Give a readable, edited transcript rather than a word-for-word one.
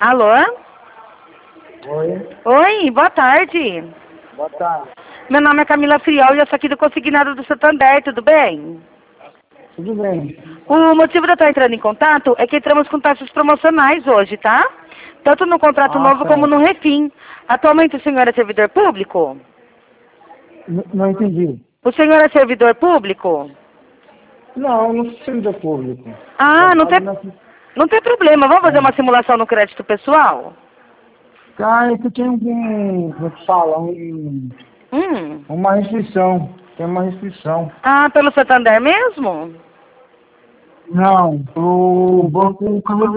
Alô? Oi, Oi, boa tarde. boa tarde. Meu nome é Camila Friol e eu sou aqui do Consignado do Santander, tudo bem? Tudo bem? O motivo de eu estar entrando em contato é que entramos com taxas promocionais hoje, tá? Tanto no contrato Ah, novo como certo. no refim. Atualmente o senhor é servidor público? Não entendi. O senhor é servidor público? Não, não sou servidor público. Eu Ah, trabalho na... não tem problema. Vamos fazer É. uma simulação no crédito pessoal? Cara, que tem como é que fala, Hum. uma restrição. Tem uma restrição. Ah, pelo Santander mesmo? Não, o banco